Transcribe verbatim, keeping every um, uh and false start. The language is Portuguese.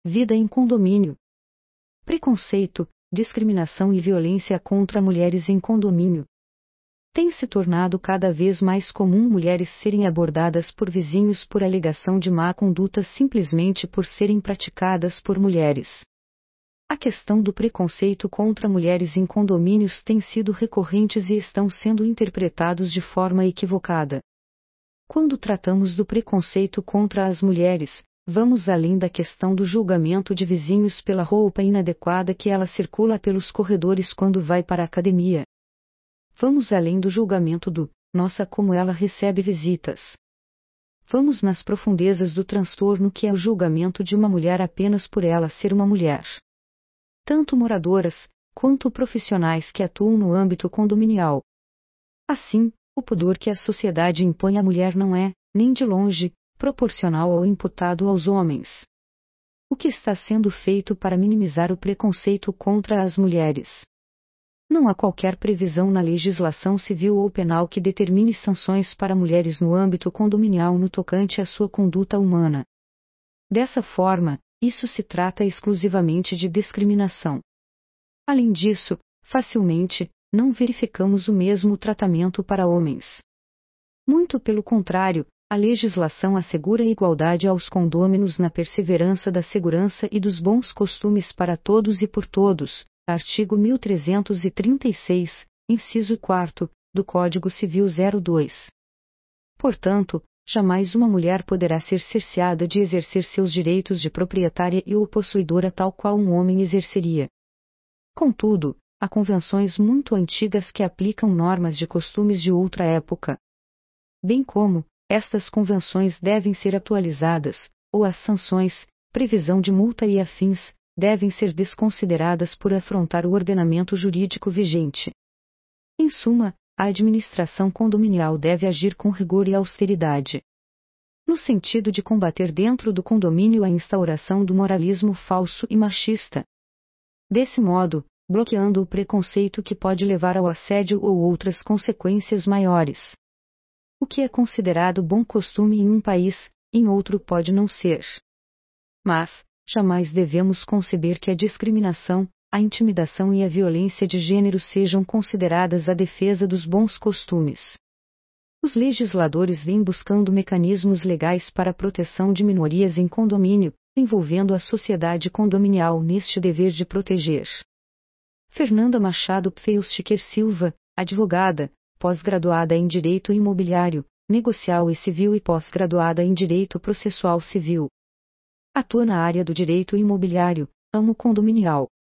Vida em condomínio. Preconceito, discriminação e violência contra mulheres em condomínio. Tem se tornado cada vez mais comum mulheres serem abordadas por vizinhos por alegação de má conduta simplesmente por serem praticadas por mulheres. A questão do preconceito contra mulheres em condomínios tem sido recorrentes e estão sendo interpretados de forma equivocada. Quando tratamos do preconceito contra as mulheres, vamos além da questão do julgamento de vizinhos pela roupa inadequada que ela circula pelos corredores quando vai para a academia. Vamos além do julgamento do, nossa, como ela recebe visitas. Vamos nas profundezas do transtorno que é o julgamento de uma mulher apenas por ela ser uma mulher. Tanto moradoras, quanto profissionais que atuam no âmbito condominial. Assim, o pudor que a sociedade impõe à mulher não é, nem de longe, proporcional ao imputado aos homens. O que está sendo feito para minimizar o preconceito contra as mulheres? Não há qualquer previsão na legislação civil ou penal que determine sanções para mulheres no âmbito condominial no tocante à sua conduta humana. Dessa forma, isso se trata exclusivamente de discriminação. Além disso, facilmente, não verificamos o mesmo tratamento para homens. Muito pelo contrário, a legislação assegura a igualdade aos condôminos na perseverança da segurança e dos bons costumes para todos e por todos. Artigo mil trezentos e trinta e seis, inciso quarto, do Código Civil zero dois. Portanto, jamais uma mulher poderá ser cerceada de exercer seus direitos de proprietária e ou possuidora tal qual um homem exerceria. Contudo, há convenções muito antigas que aplicam normas de costumes de outra época. Bem como, estas convenções devem ser atualizadas, ou as sanções, previsão de multa e afins, devem ser desconsideradas por afrontar o ordenamento jurídico vigente. Em suma, a administração condominial deve agir com rigor e austeridade, no sentido de combater dentro do condomínio a instauração do moralismo falso e machista. Desse modo, bloqueando o preconceito que pode levar ao assédio ou outras consequências maiores. O que é considerado bom costume em um país, em outro pode não ser. Mas, jamais devemos conceber que a discriminação, a intimidação e a violência de gênero sejam consideradas a defesa dos bons costumes. Os legisladores vêm buscando mecanismos legais para a proteção de minorias em condomínio, envolvendo a sociedade condominial neste dever de proteger. Fernanda Machado Feuschiker Silva, advogada, pós-graduada em Direito Imobiliário, Negocial e Civil e pós-graduada em Direito Processual Civil. Atua na área do direito imobiliário, ramo condominial.